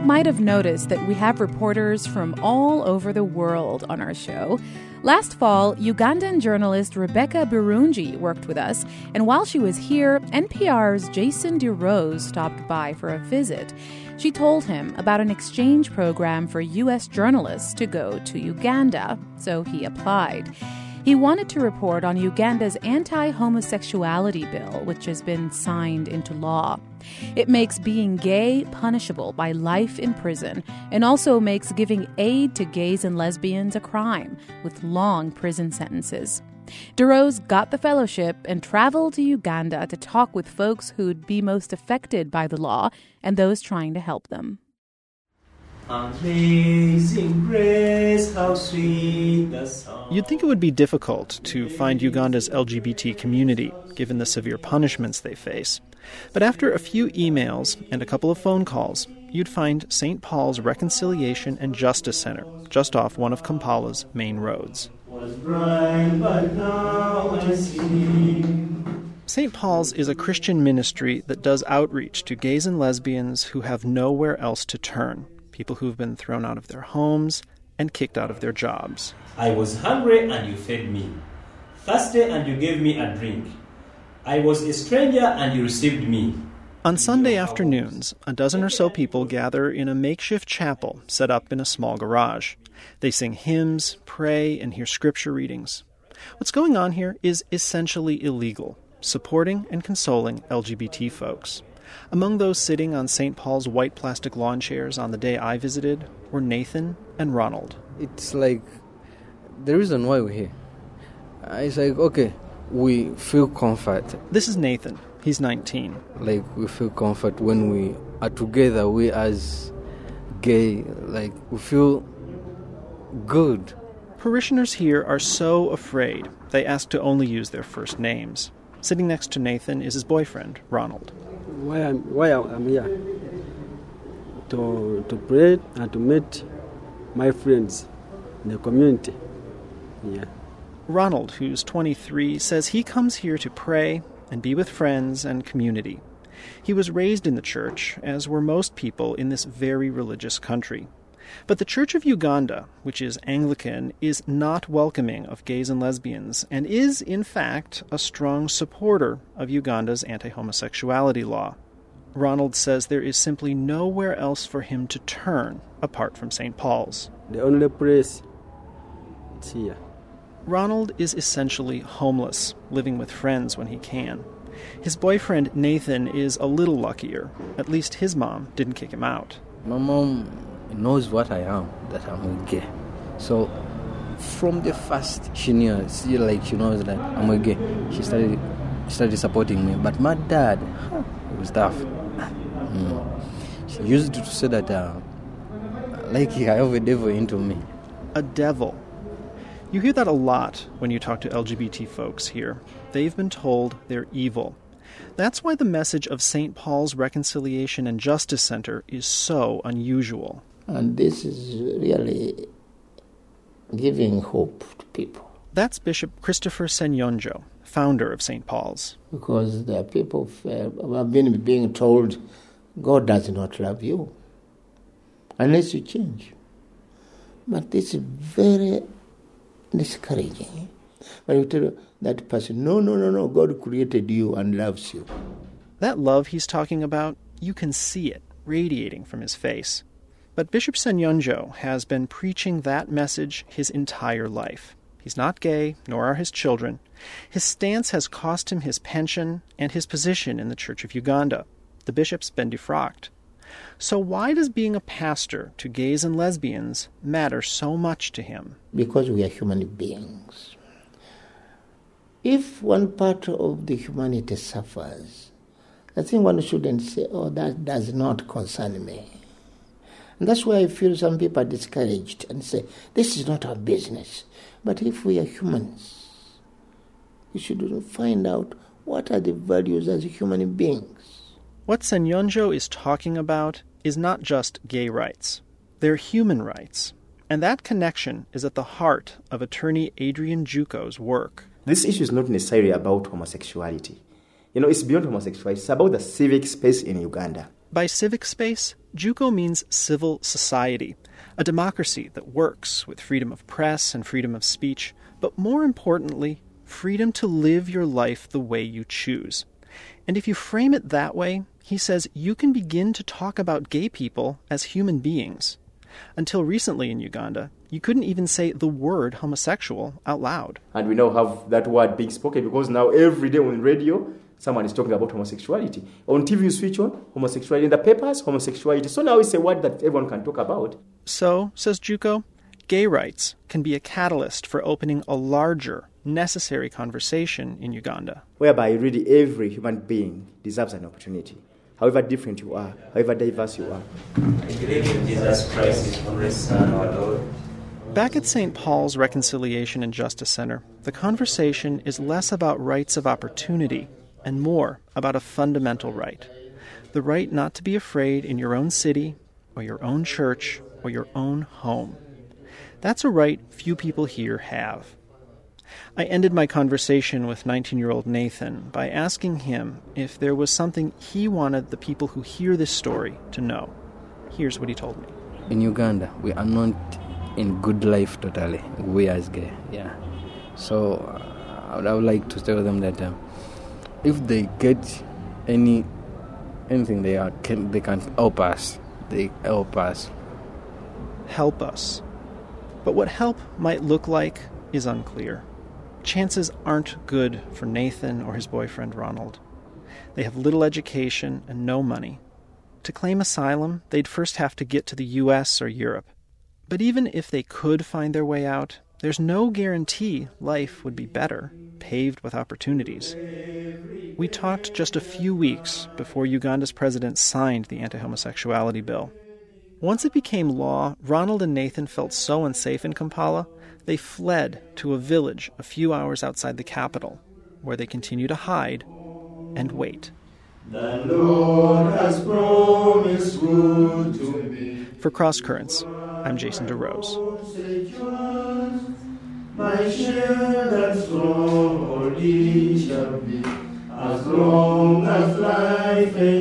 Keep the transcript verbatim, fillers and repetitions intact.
might have noticed that we have reporters from all over the world on our show. Last fall, Ugandan journalist Rebecca Birungi worked with us, and while she was here, N P R's Jason DeRose stopped by for a visit. She told him about an exchange program for U S journalists to go to Uganda, so he applied. He wanted to report on Uganda's anti-homosexuality bill, which has been signed into law. It makes being gay punishable by life in prison and also makes giving aid to gays and lesbians a crime, with long prison sentences. DeRose got the fellowship and traveled to Uganda to talk with folks who'd be most affected by the law and those trying to help them. Amazing grace, how sweet the sound. You'd think it would be difficult to find Uganda's L G B T community, given the severe punishments they face. But after a few emails and a couple of phone calls, you'd find Saint Paul's Reconciliation and Justice Center, just off one of Kampala's main roads. Was bright, but now I see. Saint Paul's is a Christian ministry that does outreach to gays and lesbians who have nowhere else to turn. People who've been thrown out of their homes and kicked out of their jobs. I was hungry and you fed me, thirsty and you gave me a drink. I was a stranger and you received me. On Sunday afternoons, a dozen or so people gather in a makeshift chapel set up in a small garage. They sing hymns, pray, and hear scripture readings. What's going on here is essentially illegal, supporting and consoling L G B T folks. Among those sitting on Saint Paul's white plastic lawn chairs on the day I visited were Nathan and Ronald. It's like the reason why we're here. It's like, okay, we feel comfort. This is Nathan. He's nineteen. Like, we feel comfort when we are together. We as gay, like, we feel good. Parishioners here are so afraid they ask to only use their first names. Sitting next to Nathan is his boyfriend, Ronald. Why I'm, why I'm here? To, to pray and to meet my friends in the community. Yeah. Ronald, who's twenty-three, says he comes here to pray and be with friends and community. He was raised in the church, as were most people in this very religious country. But the Church of Uganda, which is Anglican, is not welcoming of gays and lesbians and is, in fact, a strong supporter of Uganda's anti-homosexuality law. Ronald says there is simply nowhere else for him to turn apart from Saint Paul's. The only place is here. Ronald is essentially homeless, living with friends when he can. His boyfriend, Nathan, is a little luckier. At least his mom didn't kick him out. My mom knows what I am, that I'm gay. So from the first, she knew, she, like, she knows that I'm a gay. She started started supporting me. But my dad, it was tough. Mm. She used to say that, uh, like, I have a devil into me. A devil. You hear that a lot when you talk to L G B T folks here. They've been told they're evil. That's why the message of Saint Paul's Reconciliation and Justice Center is so unusual. And this is really giving hope to people. That's Bishop Christopher Senyonjo, founder of Saint Paul's. Because there are people who have been being told, God does not love you unless you change. But this is very discouraging. When you tell that person, no, no, no, no, God created you and loves you. That love he's talking about, you can see it radiating from his face. But Bishop Senyonjo has been preaching that message his entire life. He's not gay, nor are his children. His stance has cost him his pension and his position in the Church of Uganda. The bishop's been defrocked. So why does being a pastor to gays and lesbians matter so much to him? Because we are human beings. If one part of the humanity suffers, I think one shouldn't say, oh, that does not concern me. And that's why I feel some people are discouraged and say, this is not our business. But if we are humans, we should find out what are the values as human beings. What Senyonjo is talking about is not just gay rights. They're human rights. And that connection is at the heart of attorney Adrian Juko's work. This issue is not necessarily about homosexuality. You know, it's beyond homosexuality. It's about the civic space in Uganda. By civic space, JUCO means civil society, a democracy that works with freedom of press and freedom of speech, but more importantly, freedom to live your life the way you choose. And if you frame it that way, he says you can begin to talk about gay people as human beings. Until recently in Uganda, you couldn't even say the word homosexual out loud. And we now have that word being spoken because now every day on radio, someone is talking about homosexuality. On T V, you switch on homosexuality. In the papers, homosexuality. So now it's a word that everyone can talk about. So, says JUCO, gay rights can be a catalyst for opening a larger, necessary conversation in Uganda. Whereby really every human being deserves an opportunity. However different you are, however diverse you are. I believe in Jesus Christ, His only Son, our Lord. Back at Saint Paul's Reconciliation and Justice Center, the conversation is less about rights of opportunity and more about a fundamental right. The right not to be afraid in your own city, or your own church, or your own home. That's a right few people here have. I ended my conversation with nineteen-year-old Nathan by asking him if there was something he wanted the people who hear this story to know. Here's what he told me. In Uganda, we are not in good life totally, we as gay, yeah. So uh, I would like to tell them that uh, if they get any anything they are, can, they can help us. They help us. Help us. But what help might look like is unclear. Chances aren't good for Nathan or his boyfriend Ronald. They have little education and no money. To claim asylum, they'd first have to get to the U S or Europe. But even if they could find their way out, there's no guarantee life would be better, paved with opportunities. We talked just a few weeks before Uganda's president signed the anti-homosexuality bill. Once it became law, Ronald and Nathan felt so unsafe in Kampala, they fled to a village a few hours outside the capital, where they continue to hide and wait. The Lord has promised good to me. For Cross Currents, I'm Jason DeRose. My shield and stronghold he shall be, as long as life